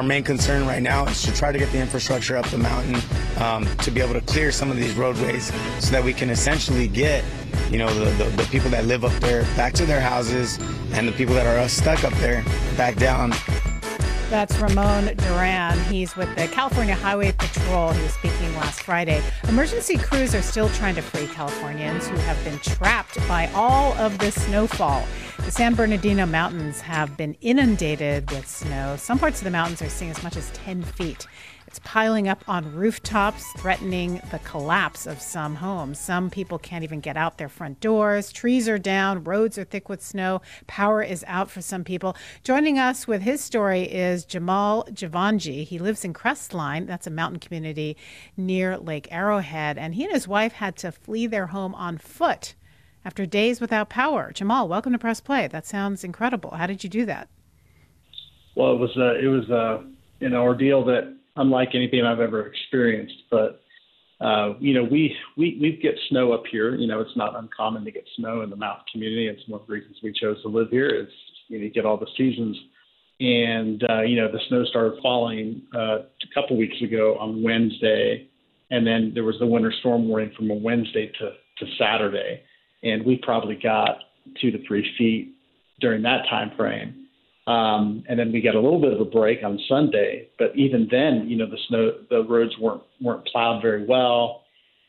main concern right now is to try to get the infrastructure up the mountain to be able to clear some of these roadways so that we can essentially get, the people that live up there back to their houses and the people that are stuck up there back down. That's Ramon Duran. He's with the California Highway Patrol. He was speaking last Friday. Emergency crews are still trying to free Californians who have been trapped by all of this snowfall. The San Bernardino Mountains have been inundated with snow. Some parts of the mountains are seeing as much as 10 feet. It's piling up on rooftops, threatening the collapse of some homes. Some people can't even get out their front doors. Trees are down. Roads are thick with snow. Power is out for some people. Joining us with his story is Jamal Javanji. He lives in Crestline. That's a mountain community near Lake Arrowhead. And he and his wife had to flee their home on foot after days without power. Jamal, welcome to Press Play. That sounds incredible. How did you do that? Well, it was an ordeal that unlike anything I've ever experienced. But, we get snow up here. It's not uncommon to get snow in the mountain community. It's one of the reasons we chose to live here is, you get all the seasons. And, the snow started falling a couple weeks ago on Wednesday. And then there was the winter storm warning from a Wednesday to Saturday. And we probably got 2 to 3 feet during that time frame. And then we got a little bit of a break on Sunday, but even then, the roads weren't plowed very well.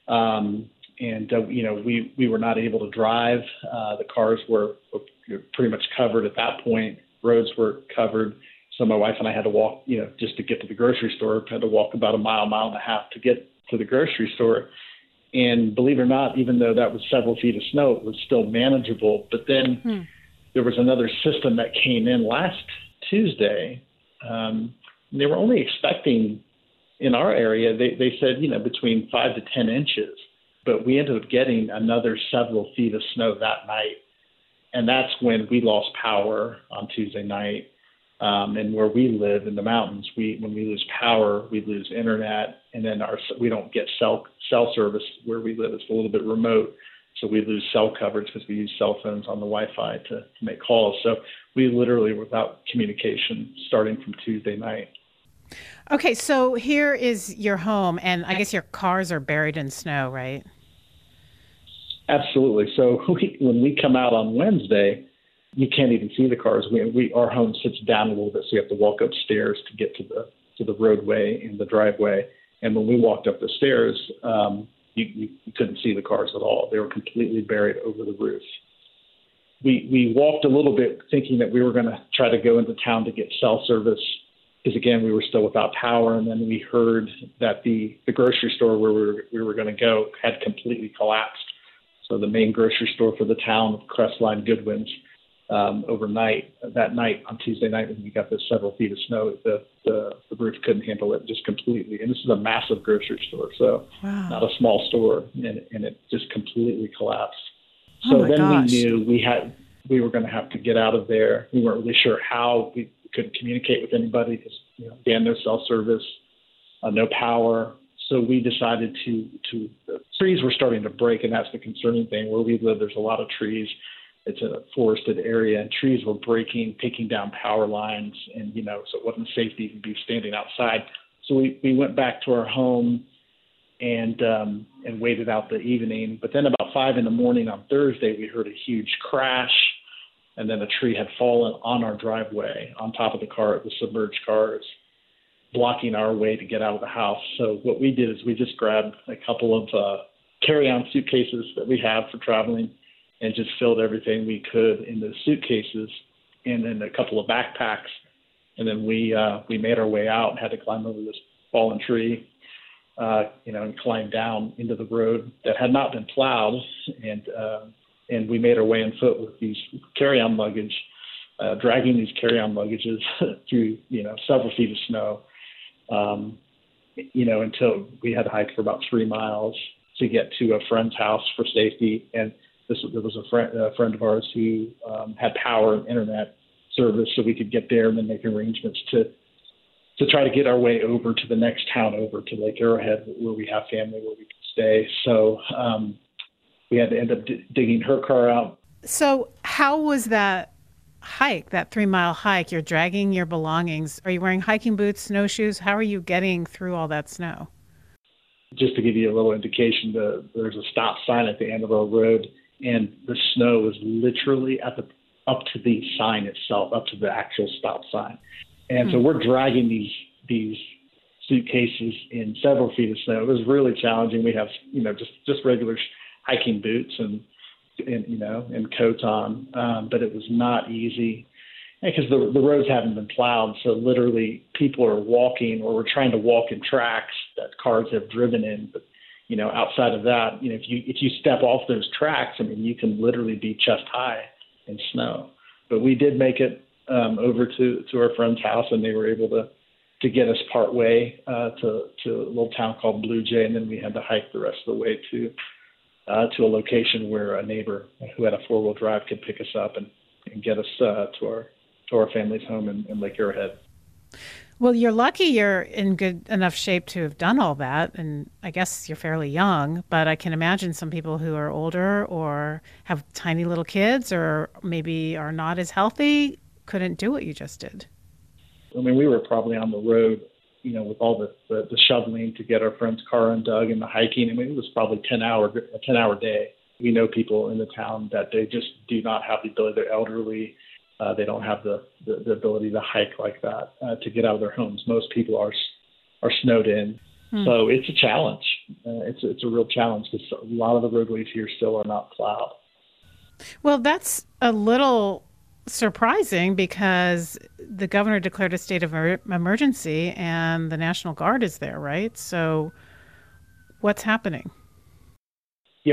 We were not able to drive. The cars were pretty much covered at that point. Roads were covered. So my wife and I had to walk, just to get to the grocery store, had to walk about a mile and a half to get to the grocery store. And believe it or not, even though that was several feet of snow, it was still manageable. But then there was another system that came in last Tuesday. They were only expecting in our area, they said, between 5 to 10 inches, but we ended up getting another several feet of snow that night. And that's when we lost power on Tuesday night. And where we live in the mountains, when we lose power, we lose internet, and then we don't get cell service where we live. It's a little bit remote. So we lose cell coverage because we use cell phones on the Wi-Fi to make calls. So we literally were without communication starting from Tuesday night. Okay, so here is your home, and I guess your cars are buried in snow, right? Absolutely. So when we come out on Wednesday, you can't even see the cars. Our home sits down a little bit, so you have to walk upstairs to get to the roadway and the driveway. And when we walked up the stairs, you couldn't see the cars at all. They were completely buried over the roof. We walked a little bit thinking that we were going to try to go into town to get cell service because, again, we were still without power. And then we heard that the grocery store where we were going to go had completely collapsed. So the main grocery store for the town of Crestline, Goodwin's, that night on Tuesday night when we got the several feet of snow, the roof couldn't handle it just completely. And this is a massive grocery store, so not a small store, and it just completely collapsed. So then we knew we were going to have to get out of there. We weren't really sure how. We couldn't communicate with anybody because again, no cell service, no power. So we decided the trees were starting to break, and that's the concerning thing. Where we live, there's a lot of trees. It's a forested area, and trees were breaking, taking down power lines, and so it wasn't safe to even be standing outside. So we went back to our home and waited out the evening. But then about 5 a.m. on Thursday, we heard a huge crash, and then a tree had fallen on our driveway on top of the submerged cars, blocking our way to get out of the house. So what we did is we just grabbed a couple of carry-on suitcases that we have for traveling and just filled everything we could in the suitcases and then a couple of backpacks. And then we made our way out and had to climb over this fallen tree, and climb down into the road that had not been plowed. And we made our way on foot with these carry-on luggage, dragging these carry-on luggages through, several feet of snow, until we had to hike for about 3 miles to get to a friend's house for safety. And there was a friend of ours who had power and internet service, so we could get there and then make arrangements to try to get our way over to the next town over to Lake Arrowhead, where we have family where we could stay. So we had to end up digging her car out. So how was that hike, that 3-mile hike, you're dragging your belongings. Are you wearing hiking boots, snowshoes? How are you getting through all that snow? Just to give you a little indication, there's a stop sign at the end of our road, and the snow is literally up to the sign itself, up to the actual stop sign. And so we're dragging these suitcases in several feet of snow. It was really challenging. We have, just regular hiking boots and coats on, but it was not easy because the roads haven't been plowed. So literally people are walking, or we're trying to walk in tracks that cars have driven in. But, outside of that, if you step off those tracks, you can literally be chest high in snow. But we did make it over to our friend's house, and they were able to get us part way to a little town called Blue Jay, and then we had to hike the rest of the way to a location where a neighbor who had a 4-wheel drive could pick us up and get us to our family's home in Lake Arrowhead. Well, you're lucky you're in good enough shape to have done all that, and I guess you're fairly young, but I can imagine some people who are older or have tiny little kids or maybe are not as healthy couldn't do what you just did. We were probably on the road, with all the shoveling to get our friend's car undug and the hiking. It was probably a 10-hour day. We know people in the town that they just do not have the ability. They're elderly. They don't have the ability to hike like that, to get out of their homes. Most people are snowed in. So it's a challenge. It's a real challenge because a lot of the roadways here still are not plowed. Well, that's a little surprising because the governor declared a state of emergency and the National Guard is there, right? So what's happening? Yeah,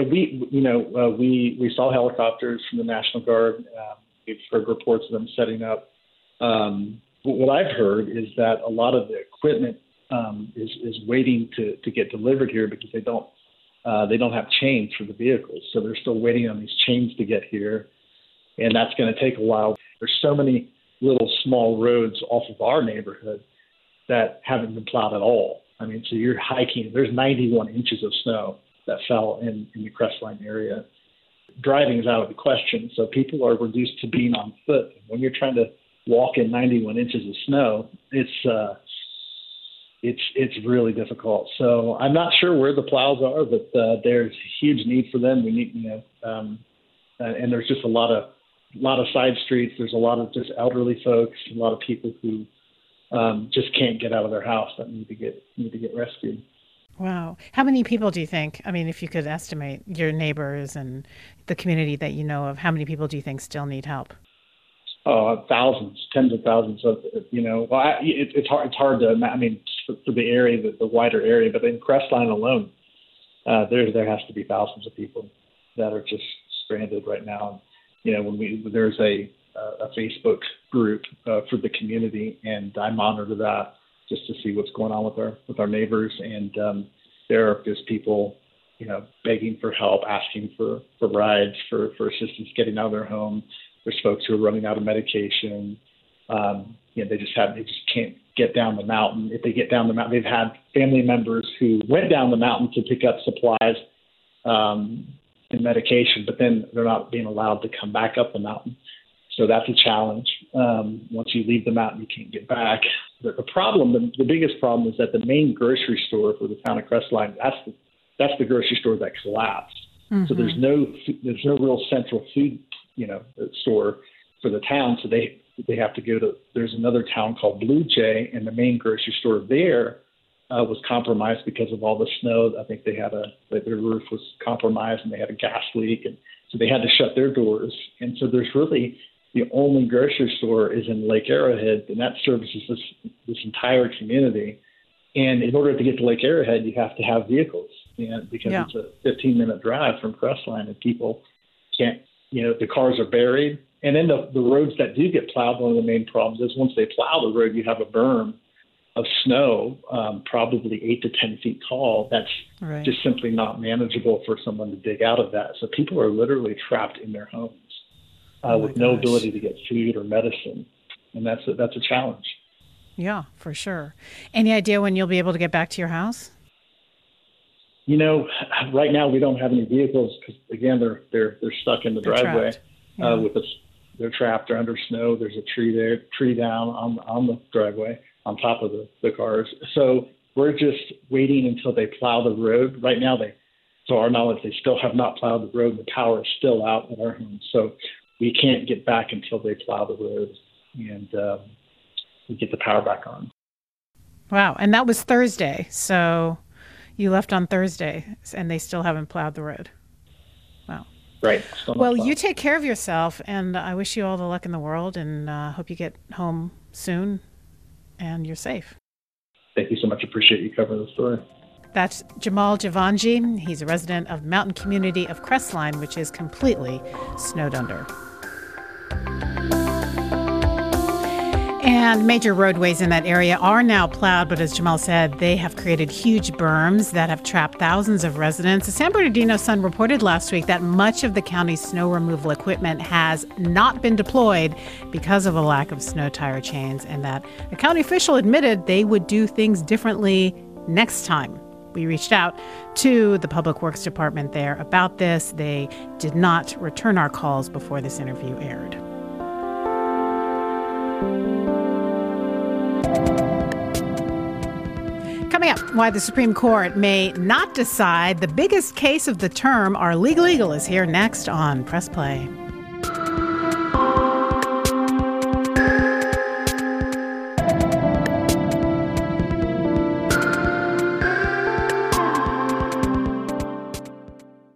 we saw helicopters from the National Guard. We've heard reports of them setting up. What I've heard is that a lot of the equipment is waiting to get delivered here because they don't have chains for the vehicles. So they're still waiting on these chains to get here. And that's going to take a while. There's so many little small roads off of our neighborhood that haven't been plowed at all. So you're hiking. There's 91 inches of snow that fell in the Crestline area. Driving is out of the question. So people are reduced to being on foot. When you're trying to walk in 91 inches of snow, it's really difficult. So I'm not sure where the plows are, but there's a huge need for them. We need, and there's just a lot of side streets. There's a lot of just elderly folks, a lot of people who just can't get out of their house that need to get rescued. Wow. How many people do you think, if you could estimate your neighbors and the community that you know of, how many people do you think still need help? Oh, thousands, tens of thousands of, it's hard to, for the area, the wider area, but in Crestline alone, there has to be thousands of people that are just stranded right now. There's a Facebook group for the community, and I monitor that just to see what's going on with our neighbors. And there are just people, begging for help, asking for rides, for assistance getting out of their home. There's folks who are running out of medication. They just can't get down the mountain. If they get down the mountain, they've had family members who went down the mountain to pick up supplies and medication, but then they're not being allowed to come back up the mountain. So that's a challenge. Once you leave the mountain, you can't get back. The biggest problem is that the main grocery store for the town of Crestline, that's the grocery store that collapsed. Mm-hmm. So there's no real central food, store for the town. So they have to go to, there's another town called Blue Jay, and the main grocery store there was compromised because of all the snow. I think their roof was compromised and they had a gas leak, and so they had to shut their doors. And so there's really the only grocery store is in Lake Arrowhead, and that services this entire community. And in order to get to Lake Arrowhead, you have to have vehicles, because it's a 15-minute drive from Crestline, and people can't, the cars are buried. And then the roads that do get plowed, one of the main problems is once they plow the road, you have a berm of snow, probably 8 to 10 feet tall. That's just simply not manageable for someone to dig out of that. So people are literally trapped in their homes with no ability to get food or medicine. And that's a challenge. Yeah, for sure. Any idea when you'll be able to get back to your house? Right now we don't have any vehicles because, again, they're stuck in the driveway with us. They're trapped. They're under snow. There's a tree down on the driveway on top of the cars. So we're just waiting until they plow the road. Right now, to our knowledge, they still have not plowed the road. The power is still out at our home. So we can't get back until they plow the road and we get the power back on. Wow. And that was Thursday. So you left on Thursday and they still haven't plowed the road. Wow. Right. Well, you take care of yourself, and I wish you all the luck in the world, and hope you get home soon and you're safe. Thank you so much. Appreciate you covering the story. That's Jamal Javanji. He's a resident of the mountain community of Crestline, which is completely snowed under. And major roadways in that area are now plowed, but as Jamal said, they have created huge berms that have trapped thousands of residents. The San Bernardino Sun reported last week that much of the county's snow removal equipment has not been deployed because of a lack of snow tire chains, and that a county official admitted they would do things differently next time. We reached out to the Public Works Department there about this. They did not return our calls before this interview aired. Coming up, why the Supreme Court may not decide the biggest case of the term. Our legal eagle is here next on Press Play.